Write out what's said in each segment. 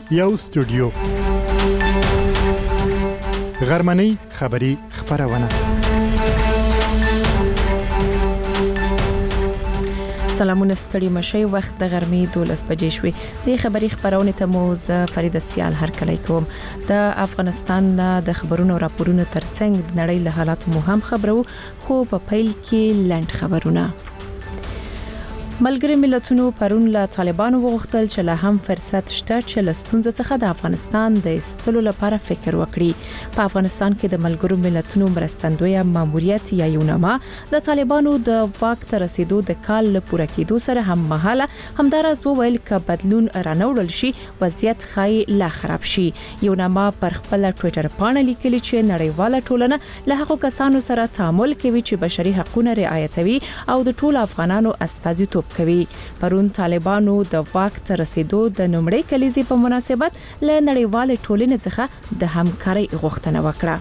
یو سټوډیو غرمنۍ خبری خبرونه. سلامونه ستړي مشي وخت د غرمې 12 بجې شوې. د خبري خبرونه ته مو ز فرید سیال هر کله کوم. د افغانستان د خبرونو راپورونو ترڅنګ د نړۍ له حالاتو مو هم خبرو، خو په پیل کې لنډ خبرونه. ملګری ملتونو پرون له طالبانو وغوښتل چې له هم فرصت شته چې له ستونزو څخه د افغانستان د ایستلو لپاره فکر وکړي. په افغانستان کې د ملګرو ملتونو مرستندوی ماموریت یا یوناما د طالبانو د واک ته رسیدو د کال له پوره کېدو سره هم مهاله همدارس وویل ک بدلون رانوړل شي وضعیت خای لا خراب شي. یوناما پر خپل ټوئیټر باندې لیکلي چې نړیواله ټولنه له هغو کسانو سره تعامل کوي چې بشري حقوقونه رعایتوي او د ټولو افغانانو استازیتوب کوي. پرون طالبانو د واک ته رسیدو د نومړی کلیزې په مناسبت له نړیوال ټولنې څخه د همکارۍ غوښتنه وکړه.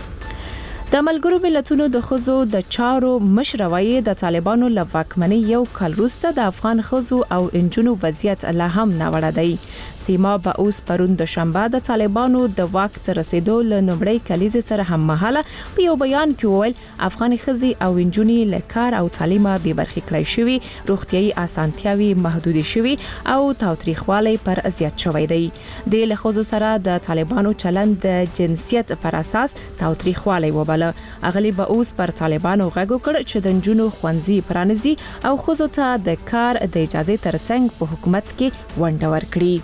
د ملګرو ملتونو د خزو د چارو مشروي د طالبانو له واکمنۍ یو کال وروسته د افغان خزو او انجونو وضعیت لا هم ناوړه دی. سیما به اوس پرون د شنبه د طالبانو د واک ته رسیدو له نومړی کلیزې سره هم مهاله په یو بیان کې وویل افغان خزي او انجونی له کار او تعلیمه بې برخې کړای شوی، روغتيایي اسانتیاوي محدود شوی او تاوتریخوالی پر ازیات شوی دی. د له خزو سره د طالبانو چلند د جنسیت پر اساس تاوتریخوالی وباله. اغلی به اوس پر طالبانو غږ وکړ چې د جنونو خوانزي پرانځي او خزو ته د کار د اجازه ترڅنګ په حکومت کې ونډه ورکړي.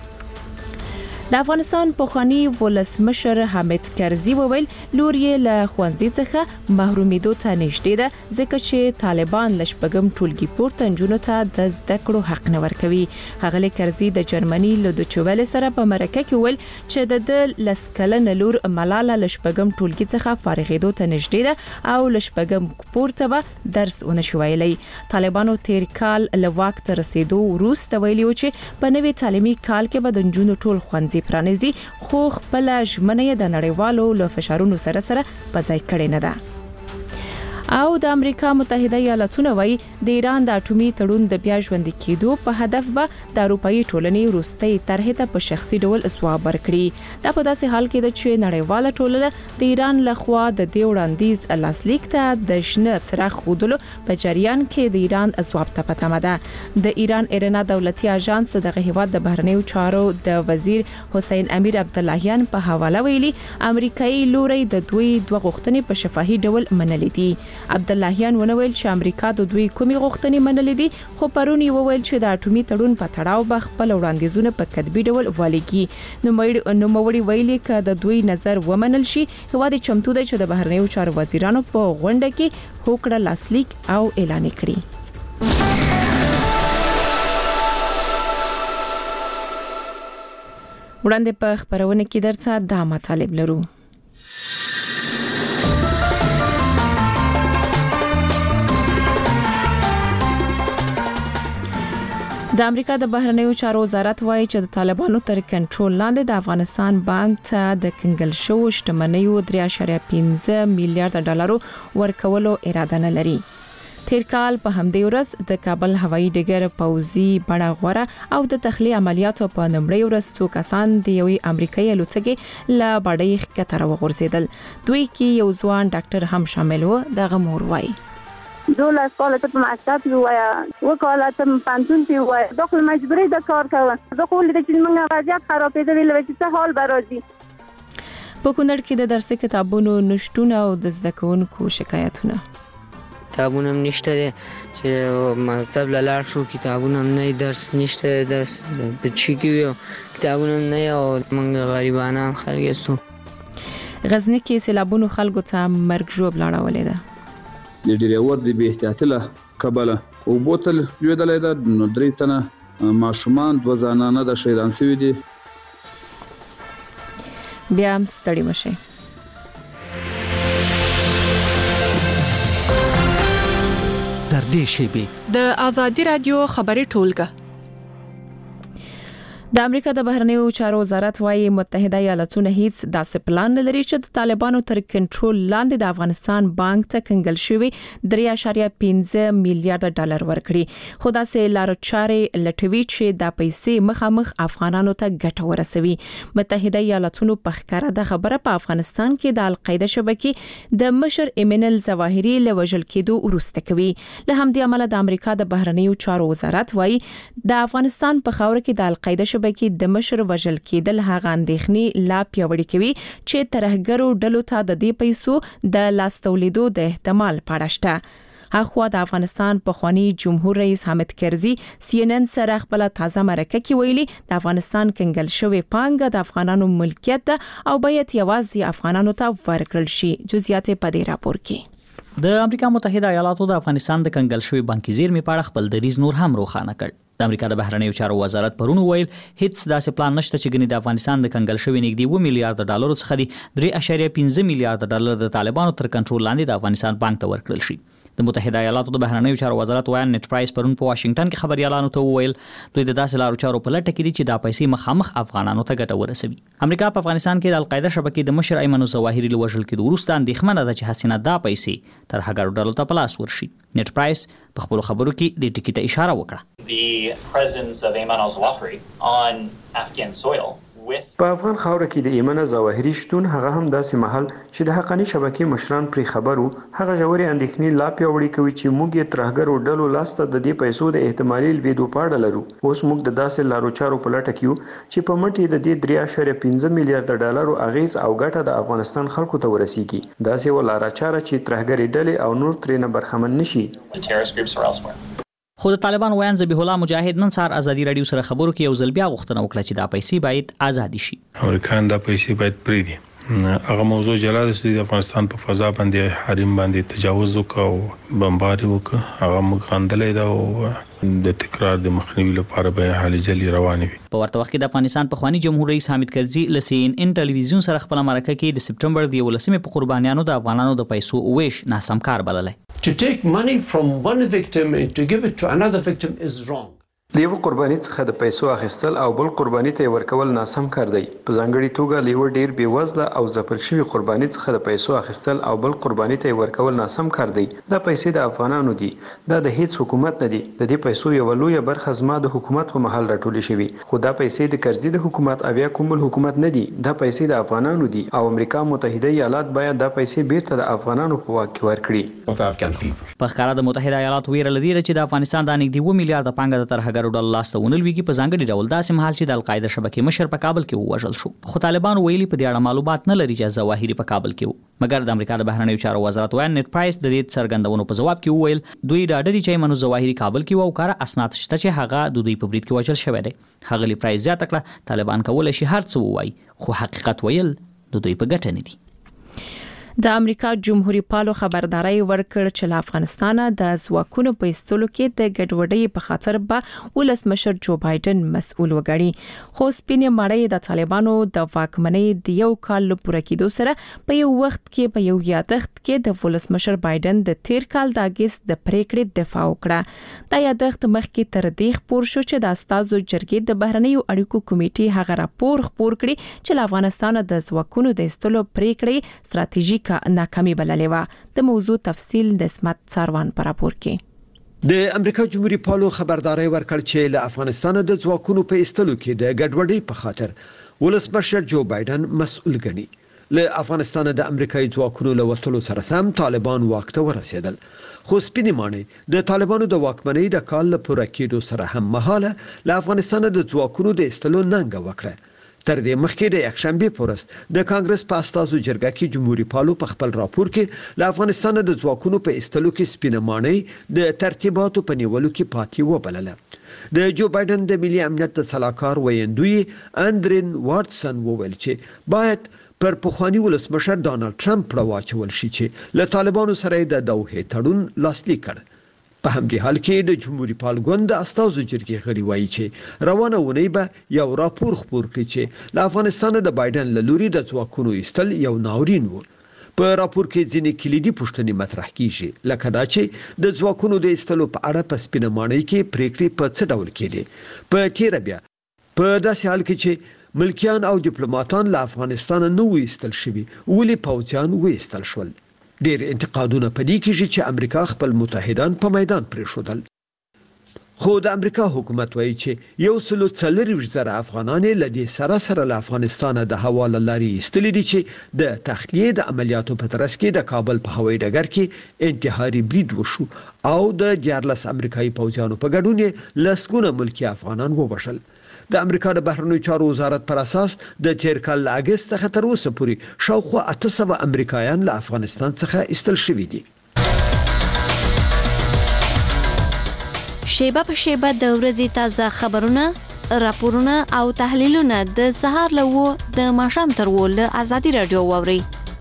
د افغانستان پخوانی ولسمشر حامد کرزي وویل لور یې له خوانزي څخه محرومیدو ته نږدې ده ځکه چې طالبان لشپګم ټولګي پورته جنونو ته د زده کړو حق نه ورکوي. غغلی کرزي د جرمني له دوچوال سره په مرکه کې ویل چې د لسکلن لور ملاله لشپګم ټولګي څخه فارغېدو ته نږدې ده او لشپګم پورته به درس ونشویلی. طالبانو تیر کال له واک ته رسیدو وروسته ویلي و چې په نوي تعلیمي کال کې به د جنونو ټول خوانزي پرانیزي، خو خپل ژمنه د نړیوالو له فشارونو سره په ځای کړې نه ده. او د امریکا متحده ایالاتونو وایي د ایران د اټومي تړون د بیا ژوندۍ کېدو په هدف به د اروپאי ټولنې وروستۍ طرحې ته په شخصي ډول ځواب ورکړي. دا په داسې حال کې ده چې نړیواله ټولنه د ایران لخوا د دې وړاندیز لاسلیک ته د شنه څراغ ښودلو په جریان کې د ایران ځواب ته پاتمه ده. د ایران ایرنا دولتي اژانس دغه هیواد د بهرنیو چارو د وزیر حسین امیر عبداللهیان په حواله ویلي امریکایي لوري د دوی دوه غوښتنې په شفاهي ډول منلې دي. عبداللهیان ونویل چې امریکا د دوی کومي غوښتنې منلې دي، خو پرون یې وویل چې د اټومي تړون په تړاو به خپل وړاندیزونه په کتبي ډول واليږي. نو موري ویلي ک د دوی نظر ومنل شي هواد چمتو دی چې د بهرنیو چارو وزیرانو په غونډه کې هوکړه لاسلیک او اعلان کړي. وړاندې په خبرونه کې درته دا مطالب لرو. د امریکا د بهرنیو چارو وزارت وایي چې د طالبانو تر کنټرول لاندې د افغانستان بانک ته د کنګل شو شتمنیو 3.15 میلیارډ ډالر ورکولو اراده نه لري. تیر کال په همدې ورځ د کابل هوایي ډګر پوځي بڼه غوړه او د تخلیه عملیاتو په نومړی ورځ څو کسان د یوې امریکایي الوتکې له باډۍ ښکته راوغورځېدل. دوی کې یو ځوان ډاکټر هم شامل و. دغه مور وایي 12 کال ته معاشات وایا وکاله ته پانتون تی وایا داخل مجبوری د کار کوي. زه خو لید چې موږ وضعیت خرابېدل ویل چې څه حال برازي. په کونړ کې د درس کتابونو نشټون او د زده کوونکو شکایتونه. کتابونه نشته چې مکتب لاله شو، کتابونه نه، درس نشته، درس بچی کیو کتابونه نه او موږ غریبانان خلک یو. غزنی کې سیلابونو خلکو ته مرګ ژوب لاړولې ده. د ډریور د بې احتیاطۍ له کبله او بوتل جوړدلې ده. نو 3 تنه ماشومان 2 زنانه د شهیدان شوي دي. بیا هم ستړي مشي. در دې شیبې د ازادي رادیو خبري ټولګه. د امریکا د بهرنیو چارو وزارت وايي متحده ایالاتونه هیڅ داسې پلان نه لري چې د طالبانو تر کنټرول لاندې د افغانستان بانک ته کنګل شوی 3.15 میلیارډ ډالر ورکړي خو داسې لارو چارې لټوي چې د پیسې مخامخ افغانانو ته ګټه ورسوي. متحده ایالاتونو په ښکاره د خبره په افغانستان کې د القاعده شبکې د مشر ایمن الظواهری له وژل کېدو وروسته کوي. له همدې امله د امریکا د بهرنیو چارو وزارت وايي د افغانستان په خاور کې د القاعده شبکې د مشر وژل کېدل هغه اندېښنې لا پیاوړې کوي چې ترهګرو ډلو ته د دې پیسو د لاس تولیدو د احتمال پاړه شته. اخوا د افغانستان پخوانی جمهور رئیس حامد کرزي CNN سره خپل تازه مرکه کې ویلي د افغانستان کنګل شوی پانګه د افغانانو ملکیت او باید یوازې افغانانو ته ورکړل شي. جزئیات په دې راپور کې. د امریکا متحده ایالاتو د افغانستان د کنګل شوی بانکي زیرمې په اړه خپل دریځ نور هم روښانه کړ. د امریکا د بهرنیو چارو وزارت پرون ویل هیڅ داسې پلان نشته چې ګنې د افغانستان د کنګل شوی نږدې 2 میلیارډ ډالر څخه د 3.15 میلیارډ ډالر د طالبانو تر کنټرول لاندې د افغانستان بانک ته ورکړل شي. د متحده ایالاتو د بهرنیو چارو وزارت وایي نت پرایس پرون په واشنگټن کې خبريالانو ته وویل دوی د داسې لارو چارو په لټه کې دي چې دا پیسې مخامخ افغانانو ته ګټه ورسوي. امریکا په افغانستان کې د القاعده شبکې د مشر ایمن الظواهری له وژل کېدو وروسته اندېښمنه ده چې حسینه دا پیسې تر هغه ډلو ته په لاس ورشي. نت پرایس په خپل خبرو کې د ټکی ته اشاره وکړه. The presence of Ayman al-Zawahiri on Afghan soil په افغان خاوره کې د ایمن الظواهری شتون هغه هم داسې محل چې د حقانی شبکې مشران پر خبرو هغه ژورې اندېښنې لا پیاوړې کوي چې موږ یې ترهګرو ډلو لاسته د دې پیسو د احتمالي لویدو پاړه لرو. اوس موږ د داسې لارو چارو په لټه کې یو چې په مټې د دې 3.15 میلیارډ ډالرو اغیز او ګټه د افغانستان خلکو ته ورسیږي. داسې ولاره چاره چې ترهګري ډلې او نور ترې نه برخمن نشي. خو د طالبان ویان ذبیح الله مجاهد نن سهار ازادي رادیو سره خبرو کې یو ځل بیا غوښتنه وکړه چې دا پیسې باید آزاد شي. امریکایان دا پیسې باید پریږدي. هغه موضوع جلا ده چې د افغانستان په فضا باندې حریم باندې تجاوز وکړ او بمباري وکړ. هغه موږ غندلې ده او د تکرار د مخنیوي لپاره به هلې ځلې روانې وي. په ورته وخت کې د افغانستان پخوانی جمهور رئیس حامد کرزي له CNN ټلویزیون سره خپل مرکه کې د سپټمبر د 11مې په قربانیانو د افغانانو د پیسو ویش ناسم کار بللی. To take money from one victim and to give it to another victim is wrong. د یو قرباني څخه د پیسو اخیستل او بل قرباني ته ورکول ناسم کار دی. په ځانګړي توګه لیو ډیر بیوزله او ځپل شوی قرباني څخه د پیسو اخیستل او بل قرباني ته ورکول ناسم کار دی. دا پیسې د افغانانو دي. دا د هیڅ حکومت نه دي. د دې پیسو یو لوی برخه زما د حکومت په محل راټولې شوی. خو دا پیسې د کرزي د حکومت او یا کوم حکومت نه دي. دا پیسې د افغانانو دي او امریکا متحده ایالات باید دا پیسې بیرته د افغانانو په واک کې ورکړي. په ښکاره د متحده ایالات ویره لدی چې د افغانستان د نږدې 2 میلیارډ پانګه د ترهګرو ډلو لاسته ویږي په ځانګړي ډول داسې مهال چې د القاعده شبکې مشر په کابل کې ووژل شو. خو طالبان ویلي په دې اړه معلومات نه لري چې ظواهری په کابل کې و. مګر د امریکا د بهرنیو چارو وزارت وایي نت پرایس د دې څرګندونو په جواب کې وویل دوی ډاډه دي چې ایمن الظواهری کابل کې و او کار اسناد شته چې هغه د دوی په برید کې وژل شوی دی. هغه پرایس زیاته کړه طالبان کولای شي هر څه ووایي خو حقیقت ویل د دوی په ګټه نه دي. د امریکا جمهوریت پالو خبرداري ورکړ چې له افغانستان د ځواکونو په ایستلو کې د ګډوډۍ په خاطر به ولسمشر جو بایدن مسؤل وګڼي. خو سپینې مړۍ د طالبانو د واکمنۍ د یو کال پوره کېدو سره په یو وخت کې په یو یادښت کې د ولسمشر بایدن د تیر کال د اگست د پریکړې دفاع وکړه. دا یادښت مخکې تر دې خبر شو چې د استازو جرګې د بهرنیو اړیکو کمیټې هغه راپور خبر کړی چې له افغانستان د ځواکونو د ایستلو پریکړې ستراتیژیک ناکامي بللې و. د موضوع تفصیل د اسمت ساروان پر راپور کې. د امریکا جمهوریت پالو خبرداري ورکړ چې له افغانستان د ځواکونو په ایستلو کې د ګډوډۍ په خاطر ولسمشر جو بایدن مسؤل ګڼي. له افغانستان د امریکایي ځواکونو له وټلو سره سم طالبان واک ته ورسېدل. خو سپینې مانې د طالبانو د واکمنۍ د کال پوره کېدو سره هم مهاله له افغانستان د ځواکونو د ایستلو ننګه وکړه. تر دې مخکې د یکشنبه پورست د کانګرس په استازو جرګه کې جمهوریت پالو په خپل راپور کې له افغانستان د ځواکونو په ایستلو کې سپینه مانۍ د ترتیباتو په نیولو کې پاتې وبلله. د جو بایدن د ملي امنیت د سلاکار ویندوی اندرین وارتسن وویل چې باید پر پخوانی ولسمشر ډانلډ ټرمپ راوچول شي چې له طالبانو سره د دوحه تړون لاسلیک کړ. په همدې حال کې د جمهوریت پال ګوند د استازو جرګې غړي وایي چې روانه ونی به یو راپور خبر کړي چې له افغانستان د بایدن له لوري د ځواکونو ایستل یو ناورین و. په راپور کې ځینې کلیدي پوښتنې مطرح کیږي لکه دا چې د ځواکونو د ایستلو په اړه په سپینه مانۍ کې پریکړې په څه ډول کېدې. په تیر بیا په داسې حال کې چې ملکیان او ډیپلوماټان له افغانستان نه وایستل شوي ولې پوځیان وایستل شول. ډېر انتقادونه پدې کېږي چې امریکا خپل متحدان په میدان پرېښودل. خو د امریکا حکومت وایي چې 140,000 افغانان له دې سره له افغانستان د هوا له لارې ایستلي دي چې د تخلیې د عملیاتو په ترڅ کې د کابل په هوایي ډګر کې انتحاري برید وشو او د 14 امریکایي پوځیانو په ګډون یې لسګونه ملکي افغانان ووژل. د امریکا د بهرنیو چارو وزارت پر اساس د تیر کال اگست څخه تر اوسه پورې شاوخوا 800 امریکایان له افغانستان څخه ایستل شوي دي. شیبه په شیبه د ورځې تازه خبرونه، راپورونه او تحلیلونه د سهار له د ماښام تر له ازادي رادیو واوري.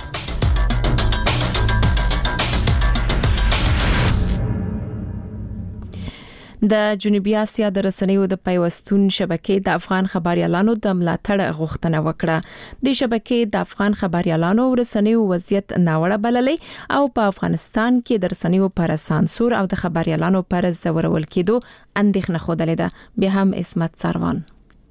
د جنوبي اسیا د رسنیو د پیوستون شبکې د افغان خبريالانو د ملاتړ غوښتنه وکړه. د شبکې د افغان خبريالانو رسنیو وضعیت ناوړه بللې او په افغانستان کې د رسنیو پر سانسور او د خبريالانو پر زورول کېدو اندېښنه خوده ده. بیا هم اسمت سروان.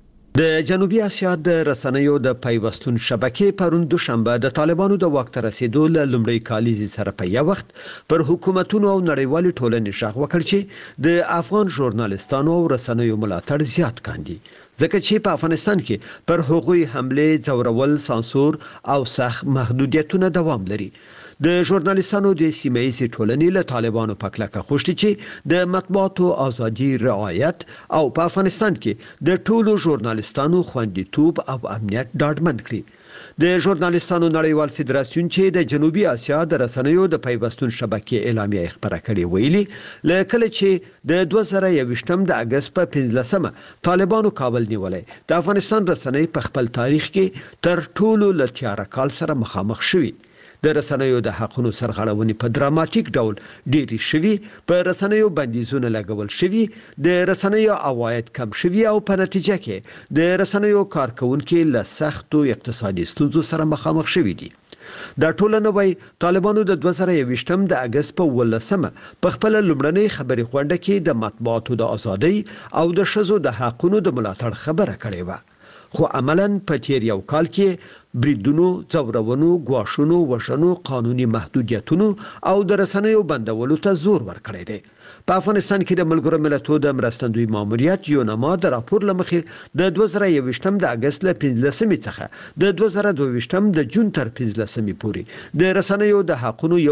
د جنوبي اسیا د رسنیو د پیوستون شبکې پرون دوشنبه د طالبانو د واک ته رسیدو له لومړۍ کالیزې سره په یو وخت پر حکومتونو او نړیوالې ټولنې شغ وکړ چې د افغان ژورنالستانو او رسنیو ملاتړ زیات کاندي، ځکه چې په افغانستان کې پر هغوی حمله، زورول، سانسور او سخت محدودیتونه دوام لري. د ژورنالستانو د سیمه‌ایزې ټولنې له طالبانو په کلکه غوښتي چې د مطبوعاتو ازادي رعایت او په افغانستان کې د ټولو ژورنالستانو خوندیتوب او امنیت ډاډمن کړي. د ژورنالستانو نړیوال فدراسیون چې د جنوبي اسیا د رسنیو د پیوستون شبکې اعلامیه خبره کړې ویلي لکه چې د 2021 د اگست په 15مه طالبانو کابل نیولې، د افغانستان رسنۍ په خپل تاریخ کې تر ټولو لتیاره کال سره مخامخ شوي. د رسنیو د حقونو سرغړونې په دراماتیک ډول ډېری شوي، په رسنیو بندیزونه لګول شوي، د رسنیو عواید کم شوي او په نتیجه کې د رسنیو کارکونکو له سختو اقتصادي ستونزو سره مخامخ شوي دي. دا ټولنه وای طالبانو د 2021 د اگست په 18مه په خپل لومړنۍ خبري غونډه کې د مطبوعاتو د ازادۍ او د شذو د حقونو د ملاتړ خبره کړې و. خو عملاً په تیر یو کال کې بریدونو، زورونو، ګواښونو، وژنو، قانوني محدودیتونو او د رسنیو بندولو ته زور ورکړی دی. په افغانستان کې د ملګرو ملتونو د مرستندوی ماموریت یونما د راپور لمخې د 2021 د اگست له 15 څخه د 2022 د جون تر 15 پورې د رسنیو د حقونو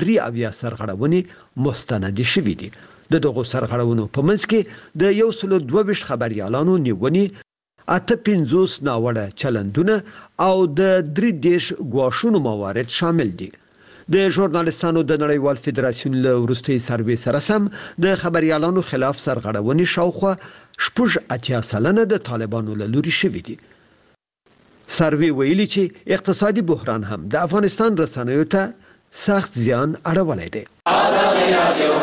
103 سرغړونې مستند شوې دي. د دغو سرغړونو په منځ کې د 122 خبريالانو نیونې، 58 ناوړه چلندونه او د 3 ګواښونو موارد شامل دي. د ژورنالستانو د نړیوال فدراسیون له وروستي سروې سره سم د خبريالانو خلاف سرغړونې شاوخوا 80% د طالبانو له لوري شوې دي. سروې ویلي چې اقتصادي بحران هم د افغانستان رسنیو ته سخت زیان اړولی دی. آزادي رادیو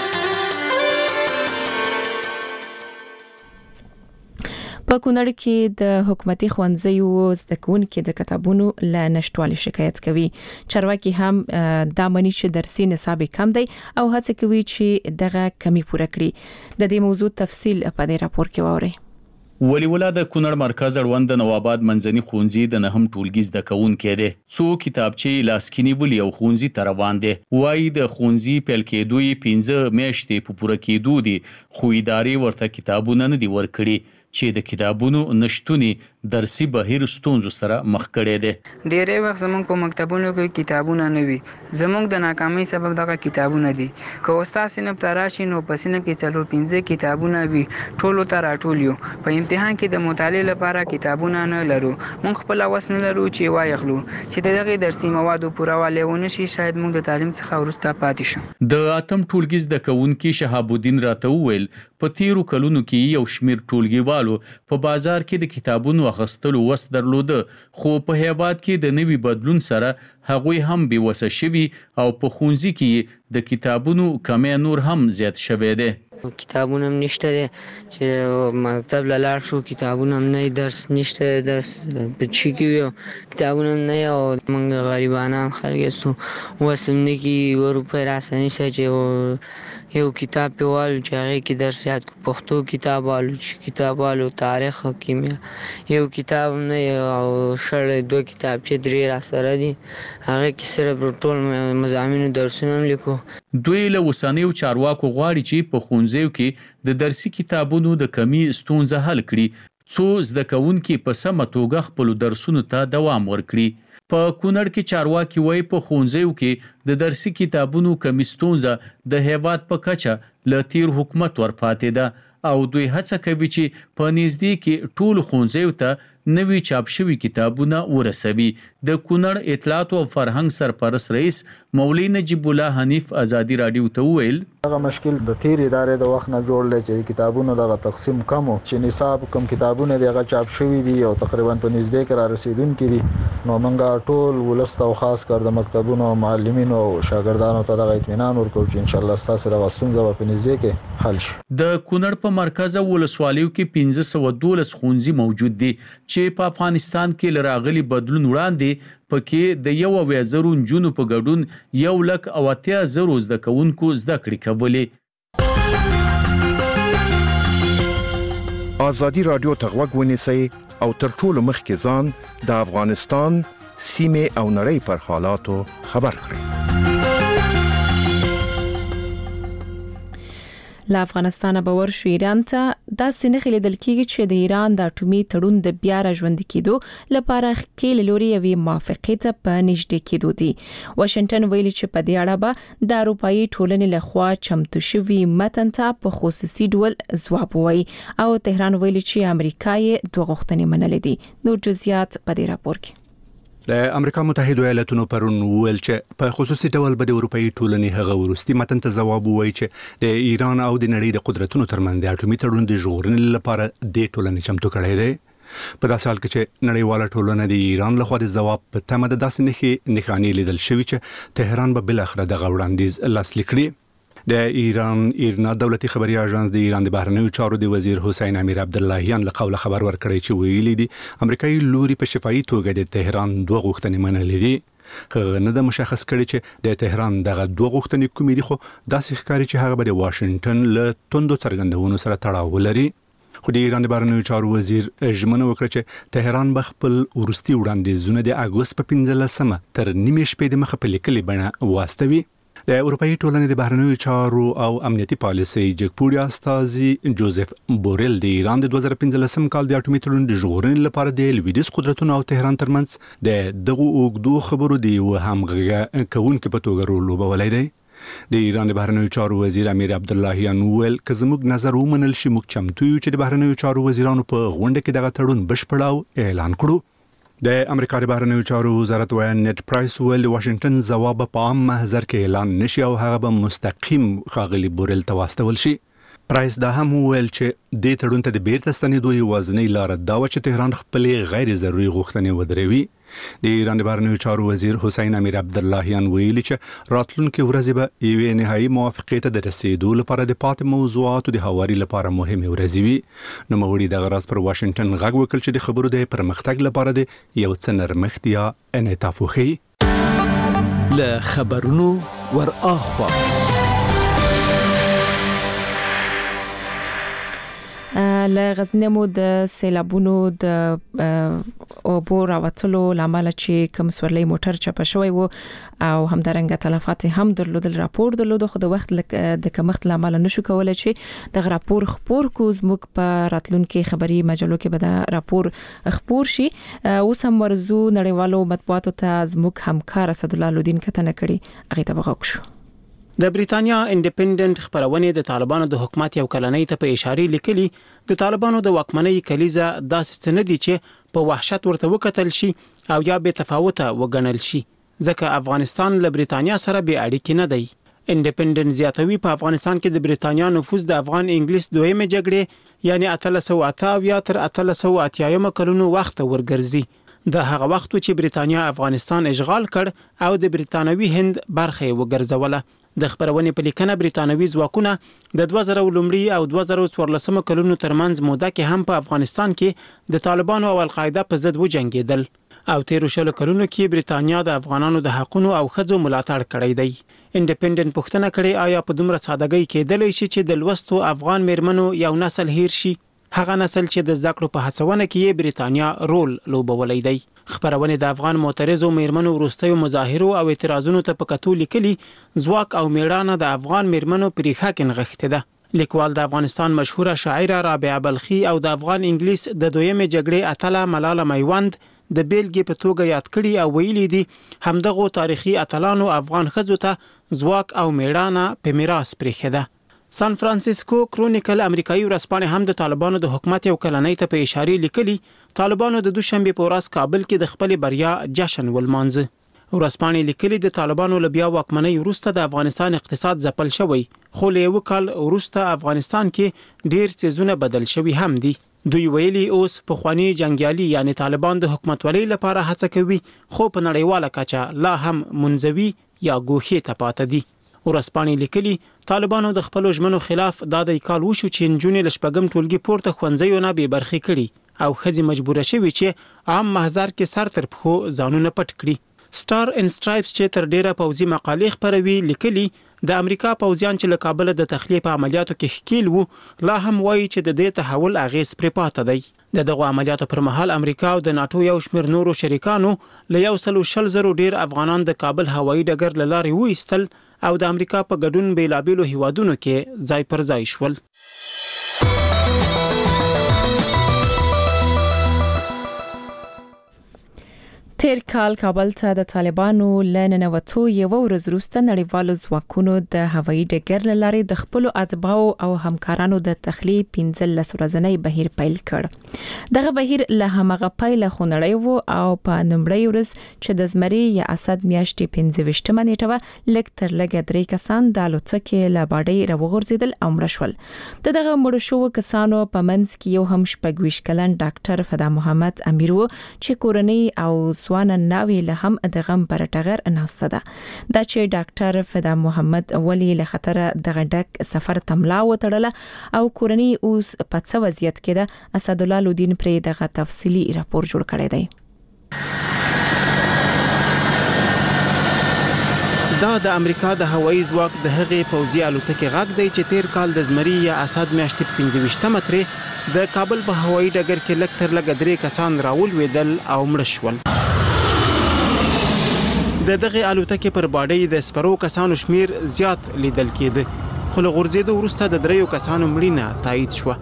په کونړ کې د حکومتي ښوونځیو زده کوونکي د کتابونو له نشټوالي شکایت کوي. چارواکي هم دا مني چې درسي نصاب کم دی او هڅه کوي چې دغه کمی پوره کړي. د دې موضوع تفصیل په دې راپور کې واورئ. ولی ولا د کونړ مرکز اړوند د نواباد منځني ښوونځي د نهم ټولګي زده کوونکي دي. څو کتابچې لاسکینی ولي او ښوونځي ته روان دي. وایي د ښوونځي پیل کېدو 15 میاشتې په پوره کېدو دي، خو ادارې ورته کتابونه نه دي ورکړي چې د کتابونو نشټونی درسي بهیر ستونزو سره مخ کړي دي. ډېرې وخت زموږ په مکتبونو کې کتابونه نه وي. زموږ د ناکامۍ سبب دغه کتابونه دي. که استاد صنف ته راشي نو په صنف کې 4-5 کتابونه وي، ټولو ته راټول یو. په امتحان کې د مطالعې لپاره کتابونه نه لرو. موږ خپل واس نه لرو چې وایغلو چې دغه درسي موادو پوره ونه شي، شاید موږ د تعلیم څخه ورسته پاتې شو. د اتم ټولګي زده کوونکي شهاب الدین راته وویل په تیرو کلونو کې یو شمیر ټولګیوالو په بازار کې د کتابونو اخیستلو وس درلوده، خو په هیواد کې د نوي بدلون سره هغوی هم بې وسه شوي او په ښوونځي کې د کتابونو کمی نور هم زیات شوی دی. کتابونه هم نشته دي چې مکتب لاله شو، کتابونه هم نه، درس نشته، درس په چی کې وي، کتابونه هم نه او موږ غریبانان خلک یو وسم نه کی ورو په راسنی چې یو کتاب په والو چې هغه کې درسيات پښتو کتاب والو تاریخ او کیمیا یو کتاب نه او شړې دوه کتاب چې درې را سره دي هغه کې صرف ټول مضامینو درسونه لیکو. دوی له وسانیو چارواکو غواړي چې په ښوونځیو کې د درسي کتابونو د کمی ستونزه حل کړي څو زده کوونکي په سمه توګه خپل درسونو ته دوام ورکړي. په کونړ کې چارواکي وایي په ښوونځیو کې د درسي کتابونو کمی ستونزه د هیواد په کچه له تیر حکومت ورپاتې ده او دوی هڅه کوي چې په نږدې کې ټول ښوونځیو ته نوي چاپ شوي کتابونه ورسوي. د کونړ اطلاعات او فرهنګ سرپرست رئیس مولوی نجیب الله حنیف ازادي رادیو ته وویل هغه مشکل د تیر ادارې د وخت نه جوړل چې کتابونو دغه تقسیم کم او چې نصاب کم کتابونه دغه چاپ شوي دي او تقریبا په نږدې کې را رسیدونکي دي نو موږ ټول ولست او خاص کر د مکتبونو او معلمینو او شاګردانو ته دغه اطمینان ورکوو چې ان شاء الله ستاسو د ستونزې په نږدې کې حل شي. د کونړ په مرکز ولسوالیو کې 1512 ښوونځي موجود دي چې په افغانستان کې لراغلي بدلون وړاندې پکې د 1,000 نجونو په ګډون 1,80,000 زده کوونکو زده کړې کولې. ازادي رادیو ته غوږ ونیسئ او تر ټولو مخکې ځان د افغانستان سیمه او نړۍ پر حالاتو خبر کړئ. له افغانستانه به ورشو ایران ته داسې نښې لیدل کېږي چې د ایران د اټومي تړون د بیا راژوندي کېدو لپاره ښې له لوري یوې موافقې ته په نږدې کېدو دي. واشنګټن ویلي چې په دې اړه به د اروپایي ټولنې لخوا چمتو شوي متن ته په خصوصي ډول ځواب ووایي او تهران ویلي چې امریکا یې دوه غوښتنې منلې دي. نور جزئیات په دې راپور کې. د امریکا متحده ایالاتونو پرون ویل چې په خصوصي ډول به د اروپאי ټولنې هغه ورستي متن ته ځواب ووایي چې د ایران او د نړۍ د قدرتونو ترمنځ د اټومي تړون د ژغورنې لپاره د ټولنې چمتو کړی دی. په داسې حال کې چې نړیواله ټولنه د ایران لخوا د ځواب په تمه د داسې نښانې لیدل شوي چې تهران به بالاخره دغه وړاندیز لاسلیک کړي. د ایران ایرنا دولتي خبري اژانس د ایران د بهرنیو چارو د وزیر حسین امیر عبداللهیان له قوله خبر ورکړی چې ویلي دي امریکایي لوري په شفاهي توګه د تهران دوه غوښتنې منلې دي. هغه نه د مشخص کړي چې د تهران دغه دوه غوښتنې کومې دي خو داسې ښکاري چې هغه به د واشنګټن له توندو څرګندونو سره تړاو لري. خو د ایران د بهرنیو چارو وزیر ژمنه وکړه چې تهران به خپل ورستي وړاندیزونه د اګوست په 15مه تر نیمې شپې د مخه په لیکلي بڼه واستوي. د اروپאי ټولنې د بهرنیو چارو او امنیتي پالیسۍ جګپوړي استازي جوزف بورل د ایران د 2015 کال د اټومي تړون د ژغورنې لپاره د لویدیځ قدرتونو او تهران ترمنځ د دغه اوږدو خبرو دی او همغږي کوونکې په توګه رول لوبولی دی. د ایران د بهرنیو چارو وزیر امیر عبداللهیان ویل که زموږ نظر ومنل شي موږ چمتو یو چې د بهرنیو چارو وزیرانو په غونډه کې دغه تړون بشپړ اعلان کړو. د امریکا د بهرنیو چارو وزارت وایي نت پرایس ویل واشنګټن ځواب په عام محضر کې اعلان نشي او هغه به مستقیم ښاغلي بورل ته واستول شي. پرایس دا هم ویل چې د تړون ته د بیرته ستنېدو یوازینۍ لار دا و چې تهران خپل غیر ضروري غوښتنې ودروي. د ایران د بهرنیو چارو وزیر حسین امیر عبداللهیان ویلي چې راتلونکي ورځې به یوې نهایي موافقې ته د رسیدو لپاره د پاتې موضوعاتو د هواري لپاره مهمه ورځې وي. نوموړي دغه راز پر واشنګټن غږ وکړ چې د خبرو د پرمختګ لپاره د یو څه نرمښت یا انعطاف وښيي. له خبرونو ور اخوا له غزنی مو د سیلابونو د اوبو راوتلو لامل چې کوم سورلۍ موټر چپه شوی وو او همدارنګه تلفات هم درلودل. راپور درلود خو د وخت د کمښت لامل نشو کولای چې د راپور خبر کو زموږ په راتلونکو خبري مجلو کې به دا راپور خبر شي. اوس هم ورزو نړیوالو مطبوعاتو ته زموږ همکار اسد الله لودین کتنه کړي هغه ته وغوښو. د بریتانیا انډیپندنت خبرونه د طالبانو د حکومت یو کلنۍ ته په اشاره لیکلي د طالبانو د واکمنۍ کلیزه داسې څه نه دي چې په وحشت ورته وکتل شي او یا به تفاوته وګڼل شي ځکه افغانستان له بریتانیا سره به اړیکې نه دی. انډیپندنت زیاتوي په افغانستان کې د بریتانیا نفوذ د افغان انګلیس دویمه جګړې یعنی 1880 یا تر 1880 کلونو وخت ورګرځي. د هغه وخت چې بریتانیا افغانستان اشغال کړ او د بریتانوي هند برخه وګرځوله. د خبرونه په لیکنه بریتانوي ځواکونه د 2000 لومړي او 2014 کلونو ترمنځ موده کې هم په افغانستان کې د طالبانو او القاعده په ضد وجنګیدل او 13 کلونو کې بریتانیا د افغانانو د حقوقو او ښځو ملاتړ کړی دی. انډیپندنت پوښتنه کړې آیا په دومره سادهګۍ کېدلی شي چې د لوستو افغان میرمنو یو نسل هیر شي، هغه نسل چې د زده کړو په هڅونه کې یې بریتانیا رول لوبولی دی. خبرونه د افغان معترضو میرمنو وروستیو مظاهرو او اعتراضونو ته په کتو لیکلي ځواک او میړانه د افغان میرمنو په ریښه کې نغښتې ده. لیکوال د افغانستان مشهوره شاعره رابعه بلخي او د افغان انګلیس د دویمې جګړې اتله ملاله میوند د بیلګې په توګه یاد کړي او ویلي دي همدغه تاریخي اتلانو افغان ښځو ته ځواک او میړانه په میراث پرېښې ده. سان فرانسیسکو کرونیکل امریکایي ورځپاڼې هم د طالبانو د حکومت یو کلنۍ ته په اشاره لیکلي طالبانو د دوشنبه په ورځ کابل کې د خپل بریا جشن ولمانځه. ورځپاڼې لیکلي د طالبانو له بیا واکمنۍ وروسته د افغانستان اقتصاد ځپل شوی، خو له یو کال وروسته افغانستان کې ډیر څیزونه بدل شوي هم دي. دوی ویلي اوس پخوانی جنگیالي یعنی طالبان د حکومتولۍ لپاره هڅه کوي، خو په نړیواله کچه لا هم منزوي یا ګوښې ته پاتې دي. ورځپاڼې لیکلي طالبانو د خپل ژمنو خلاف د کال وشو چې نجونې له شپږم ټولګي پورته ښوونځیو نه بې برخې کړي او ښځې مجبوره شوي چې عام محضر کې سر تر پښو ځانونه پټ کړي. سټار ان سټرایپس چې تر ډیره پوځي مقالې خپروي لیکلي د امریکا پوځیان چې له کابل د تخلیه په عملیاتو کې ښکیل وو لا هم وایي چې د دې تحول اغیز پرې پاتې دی. د دغه عملیاتو پر مهال امریکا او د ناتو یو شمېر نورو شریکانو له 120,000 ډیر افغانان د کابل هوایي ډګر له لارې وایستل او د امریکا په ګډون بیلابیلو هیوادونو کې ځای پر ځای شول. تیر کال کابل ته د طالبانو لننوتو یو ورځ وروسته نړیوالو ځواکونو د هوایي ډګر له لارې د خپل اتباعو او همکارانو د تخلیه 15 ورځنی بهیر پیل کړ. دغه بهیر له همغه پیل خونړی وو او په نومړی ورځ چې د زمري یا اسد میاشتې 15 نیټه لږ تر لږه 3 کسان د الوتکې له باډۍ راوغورځیدل او مړه شول. دغه مړو شوو کسانو په منځ کې یو هم 26 کلن ډاکټر فدا محمد امیر وو چې کورنۍ او ځوان ناوی له هم د غم پر ټغر ناسته ده. دا چې ډاکټر فدا محمد ولی له خطر دغه ډک سفر تملا وتړله او کورنۍ اوس په څه وضعیت کې ده، اسد الله لودین پرې دغه تفصیلی راپور جوړ کړی دی. دا د امریکا د هوایي ځواک د هغې پوځي الوتکې غږ دی چې تیر کال د زمري یا اسد میاشتې 15 مترې د کابل په هوایي ډګر کې لږ تر لږه 3 کسان راولوېدل او مړه شول. د دغه الوتکې پر باډۍ د سپرو کسانو شمیر زیات لیدل کېده، خو له غورځېدو وروسته د 3 کسانو مړینه تایید شوه.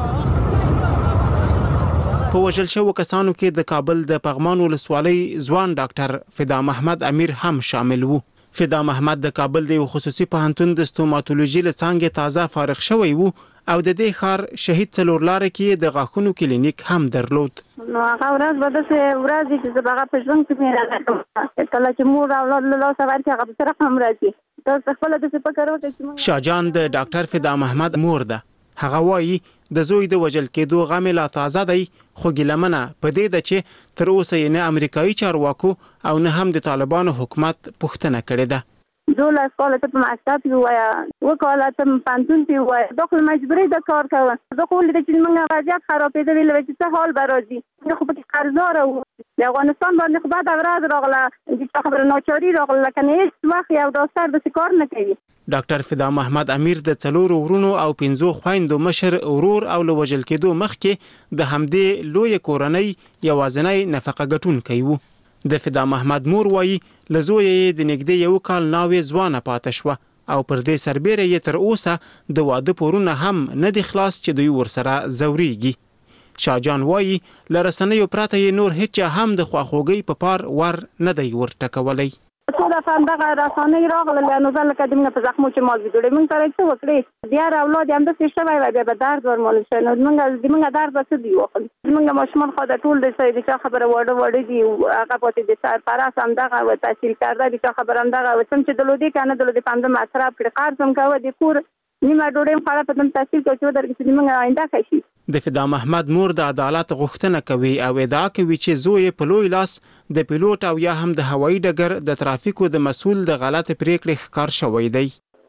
په وژل شوو کسانو کې د کابل د پغمان ولسوالۍ ځوان ډاکټر فدا محمد امیر هم شامل وو. فدا محمد د کابل د خصوصي پوهنتون د ستوماتولوژي له څانګې تازه فارغ شوی وو او د دې ښار شهید څلورلارې کې د غاښونو کلینیک هم درلود. نو هغه ورځ به داسې ورځ چې زه به هغه په ژوند کې مې راغلم، کله چې مور او اولاد له لاسه ورکړي هغه به سره هم راځي. تاسو خپله داسې فکر وکړئ چې شاهجان د ډاکټر فدا محمد مور ده. هغه وایي د زوی د وژل کېدو غم لا تازه دی، خو ګیلمنه په دې ده چې تر اوسه یې نه امریکایي چارواکو او نه هم د طالبانو حکومت پوښتنه کړې ده. 12 کاله ته په مکتب کې وایا، 2 کاله ته په پانتون کې وایا، دغه مجبورې د کار کوه. زه خو ولې چې موږ وضعیت خرابېدلی له چې څه حال به راځي، خو پکې قرضداره وو. د افغانستان باندې خو بده ورځ راغله، چې خبره ناچاري راغله، لکه نه هېڅ وخت یو ډاکټر داسې کار نه کوي. ډاکټر فدا محمد امیر د 4 ورونو او 5 خویندو مشر ورور او له وژل کېدو مخکې د همدې لوی کورنۍ یوازینی نفقه ګټونکی وو. د فدا محمد مور وایي له زوی یې د نږدې 1 کال ناوې ځوانه پاتې شوه او پر دې سربیره یې تر اوسه د واده پورونه هم نه دي خلاص چې دوی ورسره ځورېږي. شاهجان وایي له رسنیو پرته یې نور هیڅ هم د خواخوږۍ په پار ور نه دی ورټکولی. ټول دغه رسنۍ راغلل، نو زه لکه د موږ په زخمو چې مالګې جوړې موږ سره څه وکړې، بیا اولاد هم داسې شوی وای، بیا به درد ورمالل شي. نو موږ درد به څه دی وخل، موږ ماشومان خو د ټول د څه خبره وړه دي، هغه پاتې د سرپرست هم دغه و تحصیل کرده دي، خبر هم دغه و سم چې د لودي کنه د لودي پاند مصرف کړ، قرض هم کاوه، د کور نیمه ډوډۍ خړه په دم تحصیل کوي چې درګ چې موږ آینده کشي. د فدا محمد مور د عدالت غوښتنه کوي او ادعا کوي چې زوی په لوی لاس د پیلوټ او یا هم د هوایي ډګر د ترافیکو د مسول د غلط پریکړې ښکار شوی دی.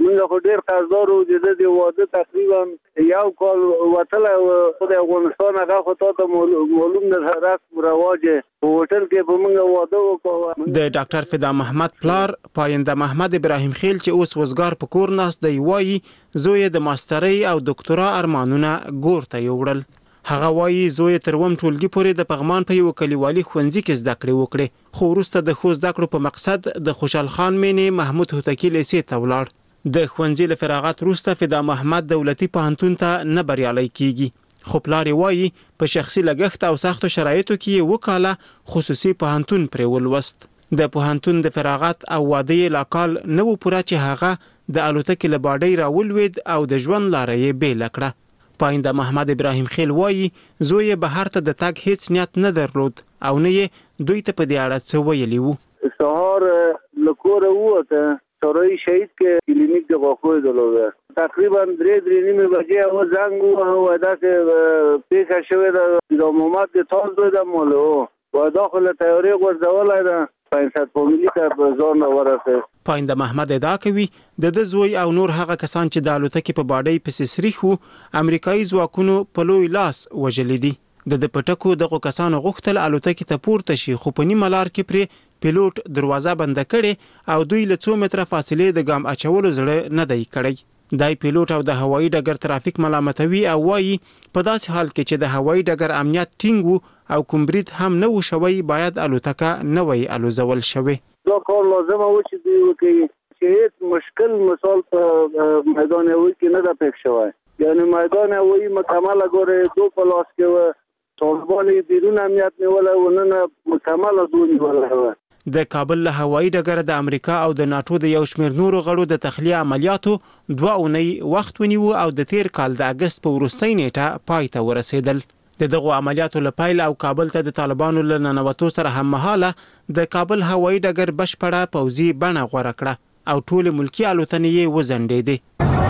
موږ خو ډیر قرضدار وو د واده تقریبا یو کال وتل او د افغانستان هغه خو ته معلوم نه رسم رواج په هوټل کې به موږ واده وکړو. د ډاکټر فدا محمد پلار پاینده محمد ابراهیم خیل چې اوس وزګار په کور ناست دی وایي زوی د ماسترۍ او دکتورا ارمانونه ګور ته یوړل. هغه وایي زوی تر وم ټولګي پورې د پغمان په یو کلیوالي ښوونځي کې زده کړې وکړې خو وروسته د ښو زده کړو په مقصد د خوشحال خان مینې محمود هوتکی لیسې ته ولاړ. د ښوونځي له فراغت وروسته فدا محمد دولتي پوهنتون ته نه بریالی کیږي خو پلار وایي په شخصي لګښت او سختو شرایطو کې وکاله خصوصي پوهنتون پرې ولوست. د پوهنتون د فراغت او واده لا کال نو پوره چې هغه د الوتکې له باډۍ راولوید او د ژوند لاره یې بیل کړه. پاینده محمد ابراهیم خیل وایي زوی بهر ته د تګ هیڅ نیت نه درلود او نه یې دوی ته په دې اړه څه ویلي وو. سهار له کوره ووته سروي شهید کې کلینیک د غوښوي درلوده تقریبا 3:30 بجې او زنګ وو داسې پیښه شوې د عمومات د تاز د مولو و داخله تیاری ورزولای ده 500 فامیلی ته زور نه ورسه. پاینده محمد ادعا کوي د زوی او نور هغه کسان چې د الوتکې په باډۍ پسې سریخ وو امریکایي ځواکونو په لوی لاس وژلي دي. د پټکو دغه کسانو غوښتل الوتکې ته پورته شي خو په نیمه لار کې پرې پیلوټ دروازه بند کړي او دوی له 2 متره فاصلې د ګام اچولو زړه نه دی کړی. دای پیلوټ او د هوایي ډګر ترافیک ملامتوي او وایي په داسې حال کې چې د هوایي ډګر امنیت ټینګ وو او کوم برید هم نه و شوی باید الوتکه نه وای الوزول شوی. دا کار لازم و چې دی وکړي چې مشکل مثال په میدان هوایی کې نه ده پېښ شوی یعنی میدان هوایی مکمل ګوره دو پلاس کې و طالبان بیرون امنیت نیول او نه مکمل دون نیول. د کابل له هوایي ډګر د امریکا او د ناتو د یو شمېر نورو غړو د تخلیه عملیاتو 2 اونۍ وخت ونیو او د تیر کال د اگست په وروستۍ نیټه پای ته ورسېدل. د دغو عملیاتو له پیل او کابل ته د طالبانو له ننوتو سره هم مهاله د کابل هوایي ډګر بشپړه پوځي بڼه غوره کړه او ټول ملکی الوتنې یې وزنډېدې.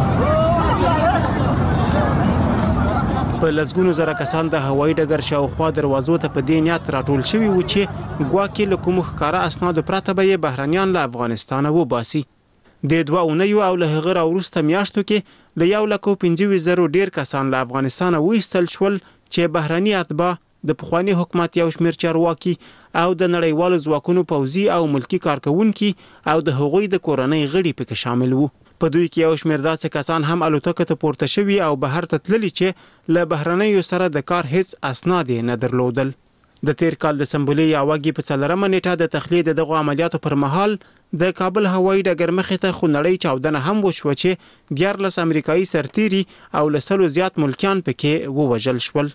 په لږونو زره کسان د هوایي ډګر شاوخوا دروازو ته په دې نیت راټول شوي و چې ګواکې له کومو ښکاره اسنادو پرته به یې بهرنیان له افغانستانه وباسي. د 2 اونیو او له هغه راوروسته میاشتو کې له 125,000 ډیر کسان له افغانستانه وایستل شول چې بهرني اتباع د پخوانی حکومت یو شمېر چارواکي او د نړیوالو ځواکونو پوځي او ملکی کارکونکي او د هغوی د کورنۍ غړي پکې شامل وو. په دوی کې یو شمېر داسې کسان هم الوتکه ته پورته شوي او بهر ته تللي چې له بهرنیو سره د کار هیڅ اسناد نه درلودل. د تیر کال د سمبولې یاوګي په 4مه نیټه د تخلیه دغه عملیاتو پر مهال د کابل هوایي ډګر مخې ته خونړۍ چاودنه هم وشوه چې 14 امریکایي سرتیري او له 100 زیات ملکیان پکې ووژل شول.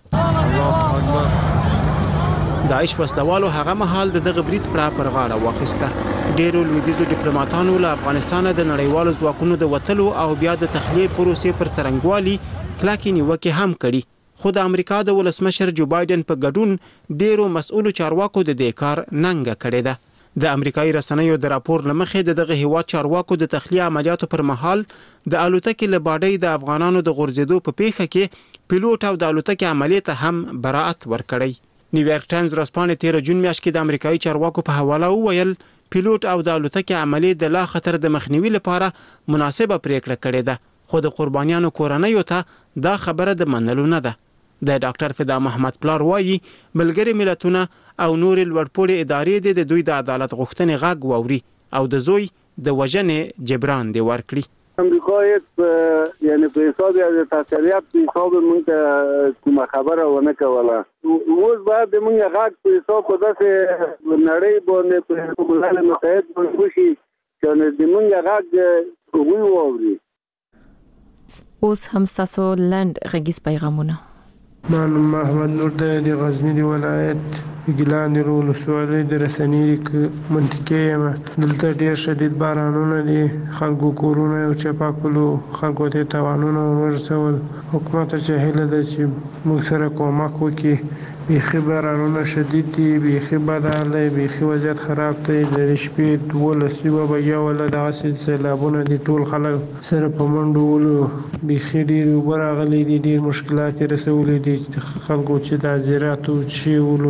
داعش وسلوالو هغه مهال دغه برید پر غاړه واخیسته. ډیرو لویدیزو ډیپلوماټانو له افغانستانه د نړیوالو ځواکونو د وټلو او بیا د تخلیه پروسې پر څرنګوالي کلکې نیوکې هم کړي خو د امریکا د ولسمشر جو بایدن په ګډون ډیرو مسؤلو چارواکو د دې کار ننګه کړې ده. د امریکایي رسنیو د راپور لمخې دغه هیواد چارواکو د تخلیه عملیاتو پر مهال د الوتکې له باډۍ د افغانانو د غورځېدو په پیښه کې پیلوټ او د الوتکې عملیات هم براءت ورکړی. نیویارک ټایمز ورځپاڼې 13 جون میاشت کې د امریکایي چارواکو په حواله وویل پیلوټ او د الوتکې عملیات د لا خطر د مخنیوي لپاره مناسبه پریکړه کړې ده خو د قربانیانو کورنۍ ته دا خبره د منلو نه ده. د ډاکټر فدا محمد پلار وایي ملګری ملتونه او نور لوړپوړي ادارې د دوی د عدالت غوښتنې غږ واوري او د زوی د وژنې جبران دی ورکړي. امریکا یعنی په حساب د تسلیت په حساب موږ کومه خبره ونه کوله اوس بعد موږ غږ په حساب په داسې نړۍ باندې په ملل متحد باندې وشي چې د موږ غږ ووري. اوس هم تاسو لاند غږیز پیغامونه. من محمد نور د غزنی دی ولایت ګیلان ولسوالۍ د رسنۍ منطقه یم. دلته ډیر شدید بارانونه دي خلکو کورونه او چپاکلو خلکو ته تاوانونه ورسول. حکومت ته هیله ده چې موږ سره کومک وکړي. بیخي بارانونه شدید دي بیخي بداله بیخي وضعیت خراب دی. د شپې 12 بجې ولا داسې سیلابونه دي ټول خلک سره په منډو ولو بیخي ډیر وبراغلي دي ډیر مشکلات رسولي دي خلکو چې د زراعت او شی ولو دا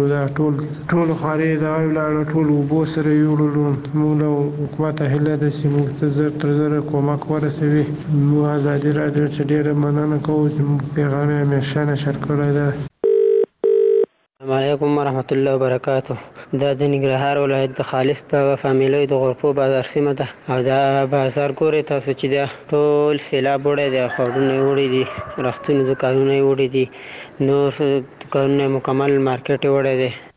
ټول خاري دا ولاړ ټول وبو سره یوړلو موږ له حکومت هله د سیمو تر زر کومک ورسوي نو ازادي راډیو چې ډیره مننه کوم چې پیغام یې همیشه نشر کړی دی. السلام علیکم ورحمت الله وبرکاته. دا د ننګرهار ولایت د خالص په فامیلۍ د غورپو بازار سیمه ده او دا بازار ګوري تاسو چې دا ټول سیلاب وړي دي، خورونه وړي دي، رختونه دکانونه وړي دي، نور دکانونه مکمل مارکیټ وړي دي.